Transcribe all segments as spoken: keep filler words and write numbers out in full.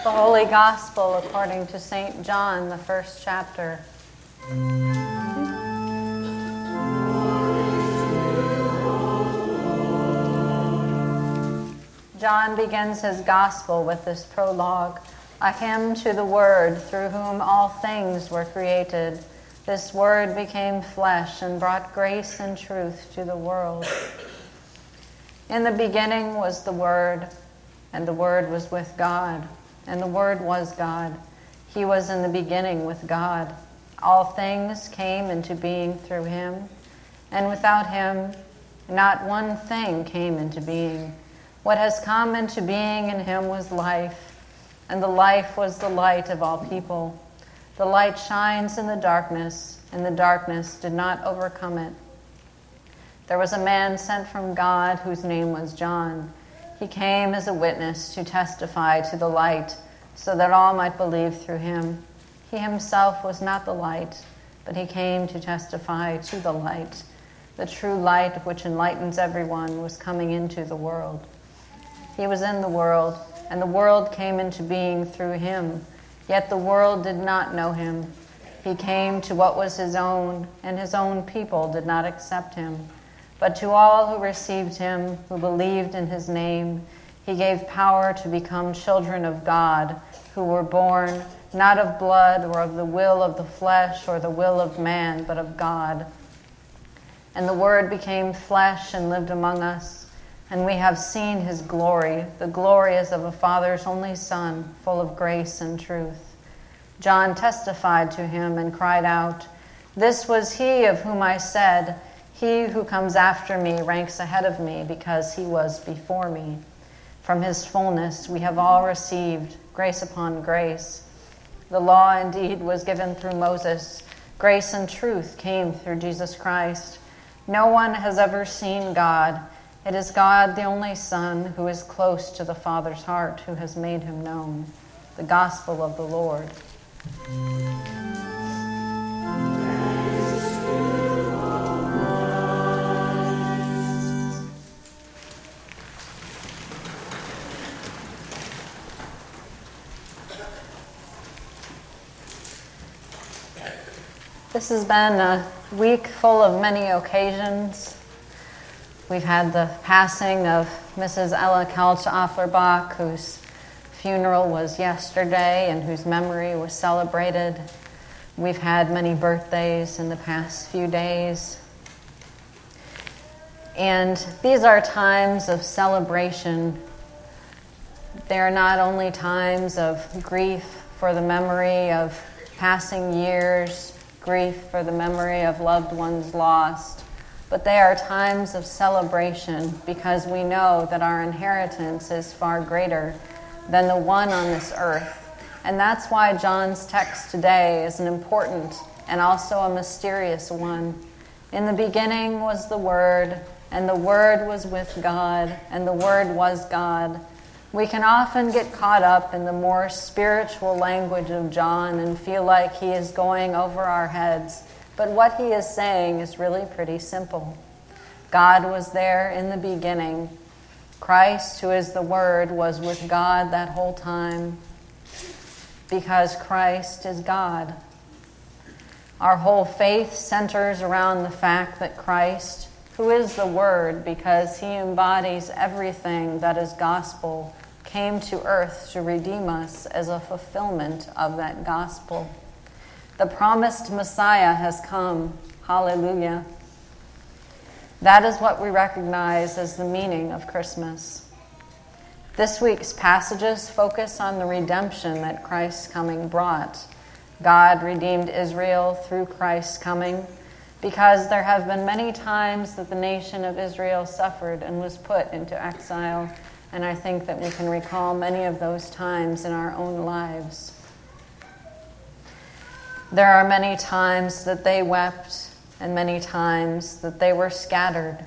The Holy Gospel according to Saint John, the first chapter. John begins his Gospel with this prologue, a hymn to the Word, through whom all things were created. This Word became flesh and brought grace and truth to the world. In the beginning was the Word, and the Word was with God, and the Word was God. He was in the beginning with God. All things came into being through him, and without him not one thing came into being. What has come into being in him was life, and the life was the light of all people. The light shines in the darkness, and the darkness did not overcome it. There was a man sent from God whose name was John. He came as a witness to testify to the light, so that all might believe through him. He himself was not the light, but he came to testify to the light. The true light which enlightens everyone was coming into the world. He was in the world, and the world came into being through him, yet the world did not know him. He came to what was his own, and his own people did not accept him. But to all who received him, who believed in his name, he gave power to become children of God, who were born not of blood or of the will of the flesh or the will of man, but of God. And the Word became flesh and lived among us, and we have seen his glory. The glory is of a Father's only Son, full of grace and truth. John testified to him and cried out, "This was he of whom I said, 'He who comes after me ranks ahead of me, because he was before me.' From his fullness we have all received grace upon grace. The law indeed was given through Moses. Grace and truth came through Jesus Christ. No one has ever seen God. It is God, the only Son, who is close to the Father's heart, who has made him known." The Gospel of the Lord. This has been a week full of many occasions. We've had the passing of Missus Ella Couch Afflerbach, whose funeral was yesterday and whose memory was celebrated. We've had many birthdays in the past few days. And these are times of celebration. They are not only times of grief for the memory of passing years, grief for the memory of loved ones lost, but they are times of celebration because we know that our inheritance is far greater than the one on this earth. And that's why John's text today is an important and also a mysterious one. In the beginning was the Word, and the Word was with God, and the Word was God. We can often get caught up in the more spiritual language of John and feel like he is going over our heads. But what he is saying is really pretty simple. God was there in the beginning. Christ, who is the Word, was with God that whole time because Christ is God. Our whole faith centers around the fact that Christ, who is the Word because he embodies everything that is gospel, came to earth to redeem us as a fulfillment of that gospel. The promised Messiah has come. Hallelujah. That is what we recognize as the meaning of Christmas. This week's passages focus on the redemption that Christ's coming brought. God redeemed Israel through Christ's coming because there have been many times that the nation of Israel suffered and was put into exile. And I think that we can recall many of those times in our own lives. There are many times that they wept and many times that they were scattered.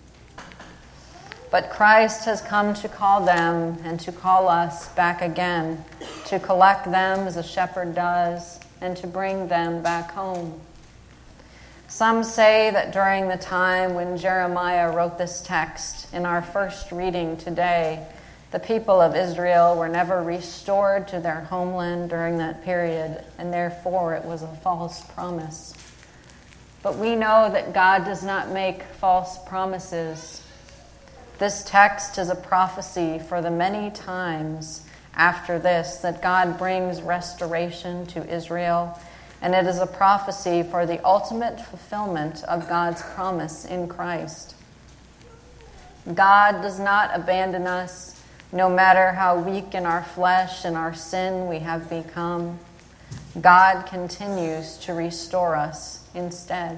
But Christ has come to call them and to call us back again, to collect them as a shepherd does and to bring them back home. Some say that during the time when Jeremiah wrote this text in our first reading today, The people of Israel were never restored to their homeland during that period, and therefore it was a false promise. But we know that God does not make false promises. This text is a prophecy for the many times after this that God brings restoration to Israel, and it is a prophecy for the ultimate fulfillment of God's promise in Christ. God does not abandon us, no matter how weak in our flesh and our sin we have become. God continues to restore us instead.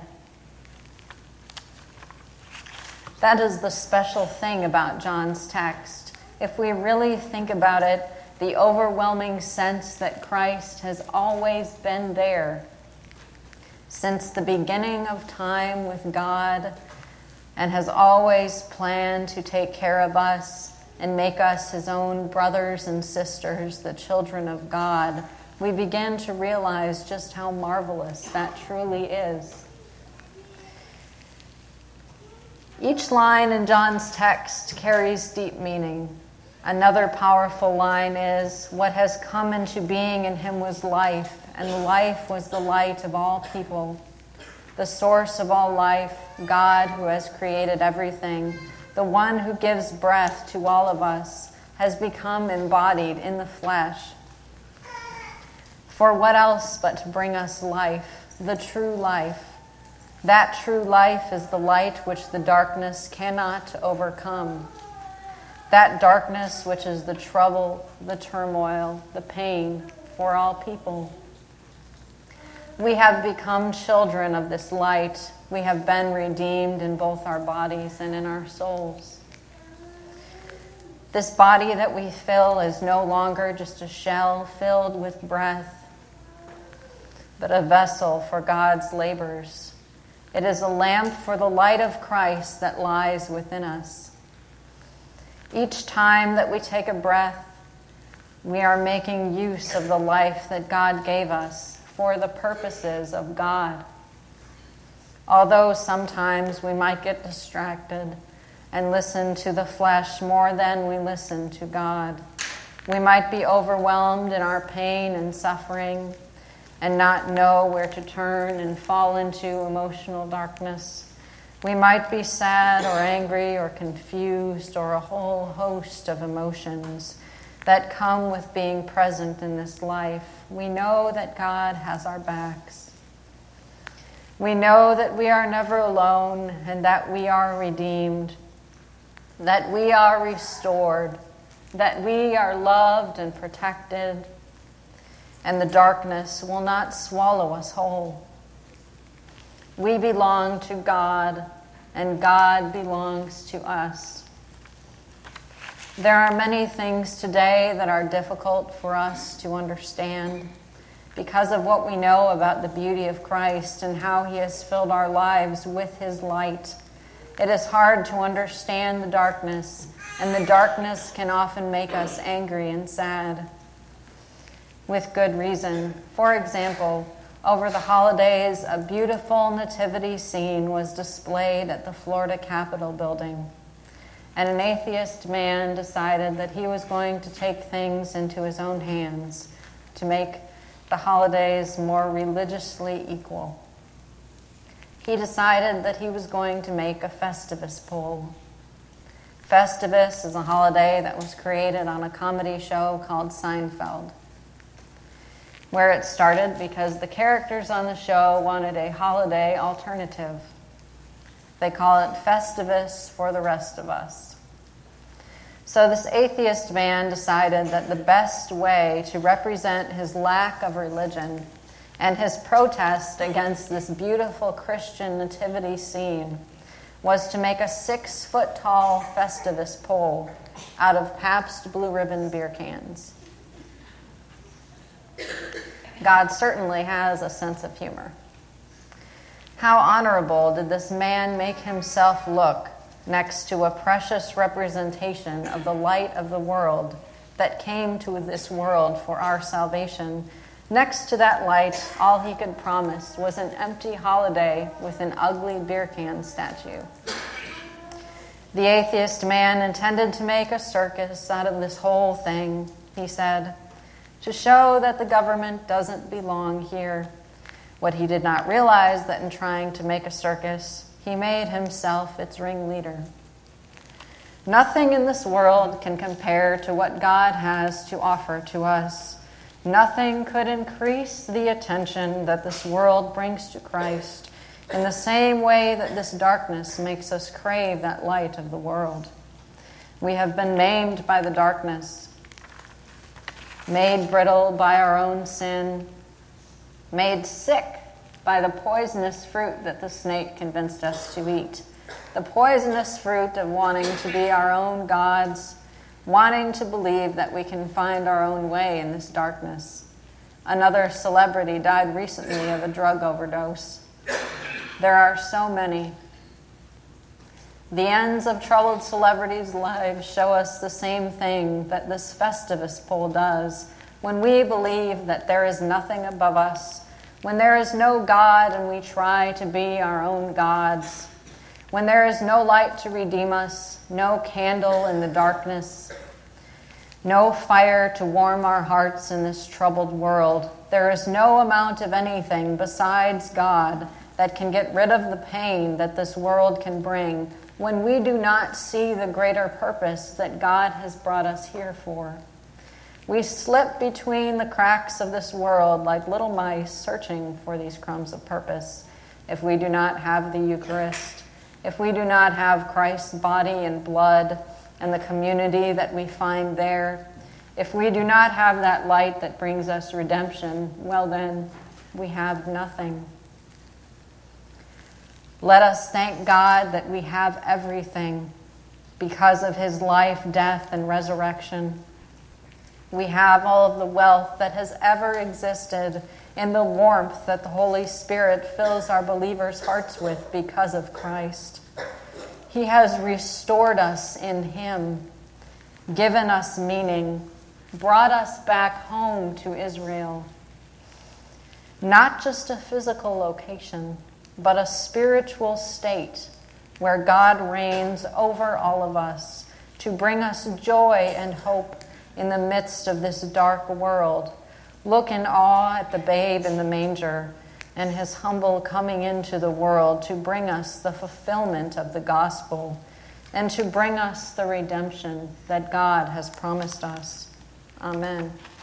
That is the special thing about John's text. If we really think about it, the overwhelming sense that Christ has always been there since the beginning of time with God and has always planned to take care of us and make us his own brothers and sisters, the children of God, we begin to realize just how marvelous that truly is. Each line in John's text carries deep meaning. Another powerful line is, "What has come into being in him was life, and life was the light of all people." The source of all life, God who has created everything, the one who gives breath to all of us, has become embodied in the flesh. For what else but to bring us life, the true life? That true life is the light which the darkness cannot overcome. That darkness which is the trouble, the turmoil, the pain for all people. We have become children of this light. We have been redeemed in both our bodies and in our souls. This body that we fill is no longer just a shell filled with breath, but a vessel for God's labors. It is a lamp for the light of Christ that lies within us. Each time that we take a breath, we are making use of the life that God gave us for the purposes of God. Although sometimes we might get distracted and listen to the flesh more than we listen to God. We might be overwhelmed in our pain and suffering and not know where to turn and fall into emotional darkness. We might be sad or angry or confused or a whole host of emotions that come with being present in this life. We know that God has our backs. We know that we are never alone and that we are redeemed, that we are restored, that we are loved and protected, and the darkness will not swallow us whole. We belong to God, and God belongs to us. There are many things today that are difficult for us to understand because of what we know about the beauty of Christ and how he has filled our lives with his light. It is hard to understand the darkness, and the darkness can often make us angry and sad. With good reason. For example, over the holidays, a beautiful nativity scene was displayed at the Florida Capitol building. And an atheist man decided that he was going to take things into his own hands to make the holidays more religiously equal. He decided that he was going to make a Festivus pole. Festivus is a holiday that was created on a comedy show called Seinfeld, where it started because the characters on the show wanted a holiday alternative. They call it Festivus for the rest of us. So this atheist man decided that the best way to represent his lack of religion and his protest against this beautiful Christian nativity scene was to make a six-foot-tall Festivus pole out of Pabst Blue Ribbon beer cans. God certainly has a sense of humor. How honorable did this man make himself look next to a precious representation of the light of the world that came to this world for our salvation. Next to that light, all he could promise was an empty holiday with an ugly beer can statue. The atheist man intended to make a circus out of this whole thing, he said, to show that the government doesn't belong here. What he did not realize that in trying to make a circus, he made himself its ringleader. Nothing in this world can compare to what God has to offer to us. Nothing could increase the attention that this world brings to Christ in the same way that this darkness makes us crave that light of the world. We have been maimed by the darkness, made brittle by our own sin, made sick by the poisonous fruit that the snake convinced us to eat. The poisonous fruit of wanting to be our own gods, wanting to believe that we can find our own way in this darkness. Another celebrity died recently of a drug overdose. There are so many. The ends of troubled celebrities' lives show us the same thing that this Festivus poll does. When we believe that there is nothing above us, when there is no God and we try to be our own gods, when there is no light to redeem us, no candle in the darkness, no fire to warm our hearts in this troubled world, there is no amount of anything besides God that can get rid of the pain that this world can bring when we do not see the greater purpose that God has brought us here for. We slip between the cracks of this world like little mice searching for these crumbs of purpose if we do not have the Eucharist, if we do not have Christ's body and blood and the community that we find there, if we do not have that light that brings us redemption, well then, we have nothing. Let us thank God that we have everything because of his life, death, and resurrection. We have all of the wealth that has ever existed in the warmth that the Holy Spirit fills our believers' hearts with because of Christ. He has restored us in him, given us meaning, brought us back home to Israel. Not just a physical location, but a spiritual state where God reigns over all of us to bring us joy and hope in the midst of this dark world. Look in awe at the babe in the manger and his humble coming into the world to bring us the fulfillment of the gospel and to bring us the redemption that God has promised us. Amen.